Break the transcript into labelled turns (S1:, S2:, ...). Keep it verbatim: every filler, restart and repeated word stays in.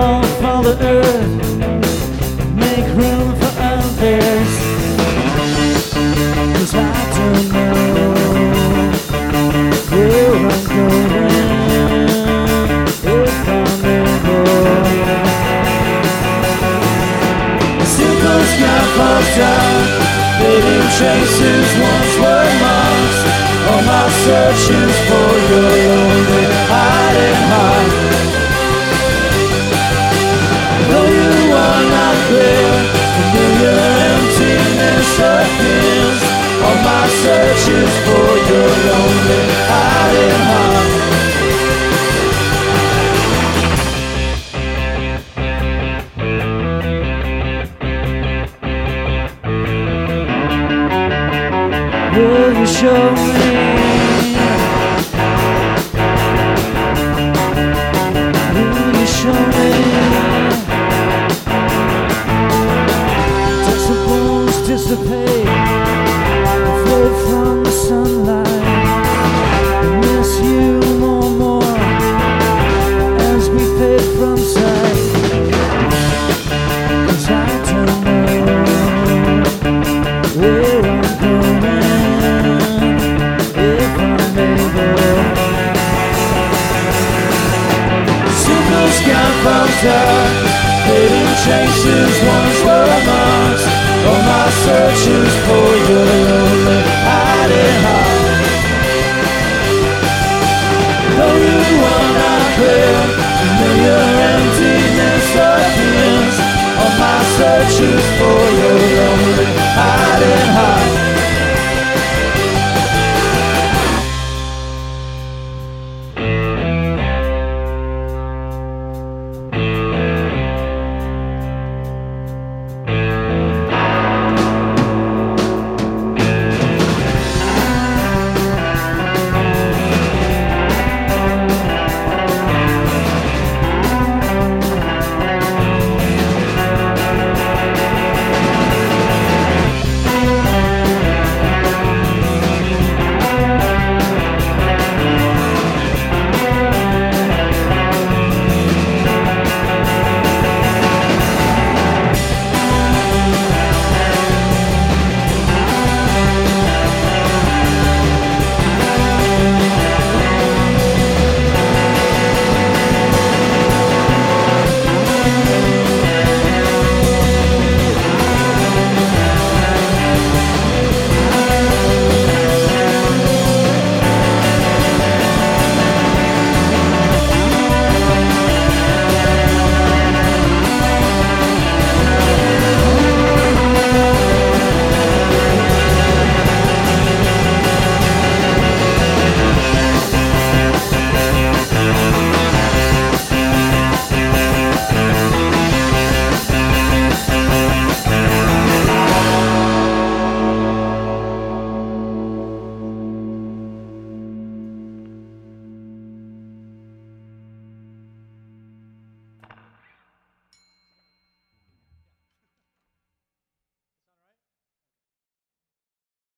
S1: all for the earth, make room for others, 'cause I don't know where I'm going, if I'm able. A single sky falls down, fading traces once were marks. All my searches for your lonely hiding heart. Though you are not clear, familiar emptiness appears. All my searches for your lonely hiding heart. Will you show me? Will you show me? Does the bones dissipate, float from the sunlight? I miss you more and more as we fade from sight. 'Cause I don't know where I'm going, if I'm able. Single sky falls down, fading traces once were marks. All my searches for